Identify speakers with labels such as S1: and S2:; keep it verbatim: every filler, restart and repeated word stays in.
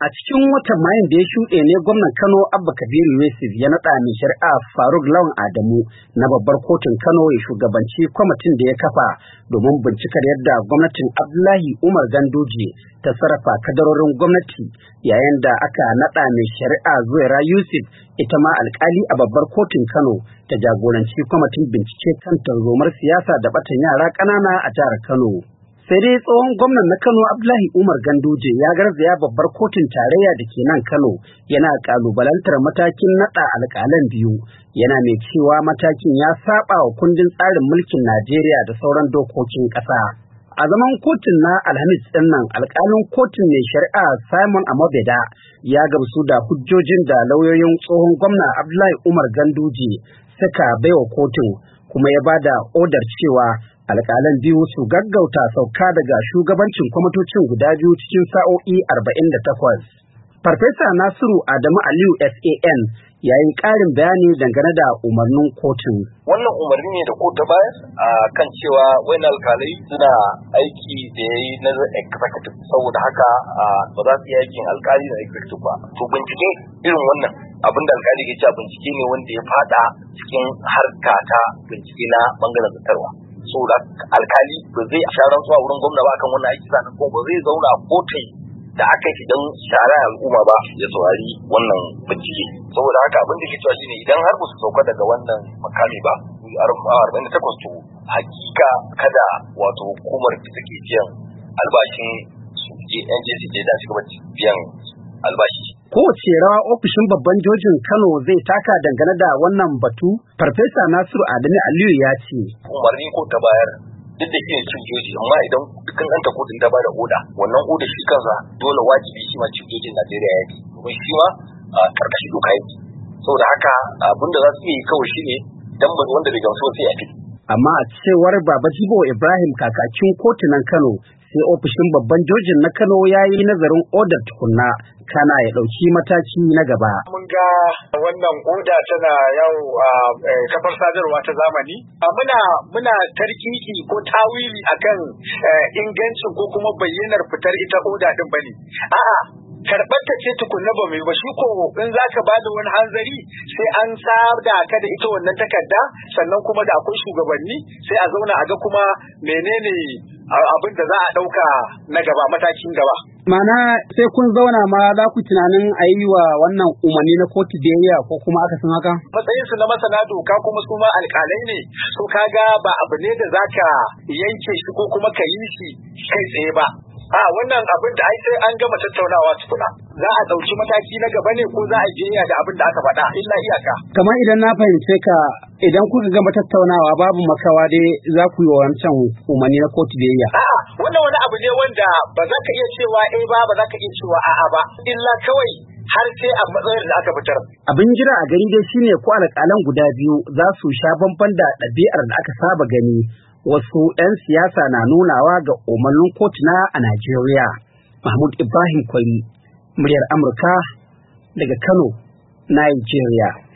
S1: A cikin watan Mayun da ya shuɗe ne gwamnan Kano Abba Kabiru Yusuf ya naɗa mai shari'a Faruk Lawan Adamu na babbar kotun Kano ya shugabanci kwamitin da ya kafa domin bincikar yadda gwamnatin Abdullahi Umar Ganduje ta sarrafa kadarorin gwamnati, yayin da aka naɗa mai shari'a Zuwaira Yusuf ita ma alkali a babbar kotun Kano ta jagoranci kwamitin bincike kan tarzomar siyasa da ɓatan yara ƙanana a jihar Kano. Sai dai tsohon gwamnan na Kano Abdullahi Umar Ganduje ya garzaya babbar kotun tarayya da ke nan Kano yana kalubalantar matakin naɗa alƙalan biyu, yana mai cewa matakin ya saba wa kundin tsarin mulkin Najeriya da sauran dokokin ƙasa. A zaman kotun na Alhamis ɗin nan, alƙalin kotun mai shari'a Simon Amobeda ya gamsu da hujjojin da lauyoyin tsohon gwamna Abdullahi Umar Ganduje suka baiwa kotun, kuma ya bada odar cewa alƙalan biyu su gaggauta sauka daga shugabancin kwamitocin guda biyu cikin sa'o'i arba'in da takwas. Farfesa Nasiru Adamu Aliyu S A N ya yi ƙarin bayani dangane da umarnin kotun.
S2: Wannan umarni ne da kotu ta bayar a kan cewa wani alkalai suna aiki da ya yi na executive, saboda haka ba za su yi aikin alkali na executive ba. To bincike irin wannan abin da alkali ke cewa bincike ne wanda ya fada cikin harka ta bincike na bangaren zartarwa. Saboda alkali ba zai sha rantsuwa wurin gwamna ba akan wannan aiki, sannan kuma ba zai zauna a kotun da aka yi don shara al'umma ba ya saurari wannan bincike. Saboda haka abin da ke cewa shine idan har ba su sauka daga wannan makami ba arba'in da takwas, to hakika kada wato hukumar da take biyan albashin su je N J C da shi gaba biyan albashi.
S1: Kowace rawa ofishin babban jojin Kano zai taka dangane da wannan batu? Farfesa Nasiru Adamu Aliyu ya ce.
S2: Umarni ko ta bayar duk da ke cin joji, amma idan dukkan ɗanta kotun ta bada oda, wannan oda shi kansa dole wajibi shi ma cin jojin Najeriya ya bi, domin shi ma a karkashin doka yake. Saboda haka abin da za su yi kawai shi ne dan wanda bai gamsu sai a fi.
S1: Amma a cewar Baba Jibo Ibrahim kakakin kotunan Kano, sai ofishin babban jojin na Kano ya yi nazarin odar tukunna kana ya ɗauki mataki na gaba.
S3: Mun ga wannan oda tana yawo a kafar sadarwa ta zamani. Muna muna tarkiki ko tawili akan ingancin ko kuma bayyanar fitar ita oda din bane. A'a, karɓar ta ce tukunna ba mai ba, shi ko in za ka bada wani hanzari sai an sada ka da ita wannan takarda, sannan kuma da akwai shugabanni sai a zauna a ga kuma menene abin da za a ɗauka na gaba, matakin gaba.
S1: Mana sai kun zauna ma za ku tunanin a yi wa wannan umarni na kotu biyayya ko kuma aka san haka?
S3: Matsayinsu na masana doka kuma su ma alƙalai ne, so kaga ba abu ne da za ka yanke shi ko kuma ka yi shi kai tsaye ba. A wannan abin da ai sai an gama tattaunawa tukuna. Za a ɗauki mataki na gaba ne ko za a biyayya da abin da aka faɗa, illa iyaka.
S1: Kamar idan na fahimce ka, idan kuka gama tattaunawa babu makawa dai za ku yi wa wancan umarni na kotu biyayya.
S3: A'a, wannan wani abu ne wanda ba za ka iya cewa eh ba, ba za ka iya cewa a'a ba, illa kawai har sai a matsayin da aka fitar.
S1: Abin jira a gani dai shine ko alƙalan guda biyu za su sha bamban da ɗabi'ar da aka saba gani wasu 'yan siyasa na nunawa ga umarnin kotuna a Najeriya. Mahmud Ibrahim Kwari, muryar Amurka daga Kano, Najeriya.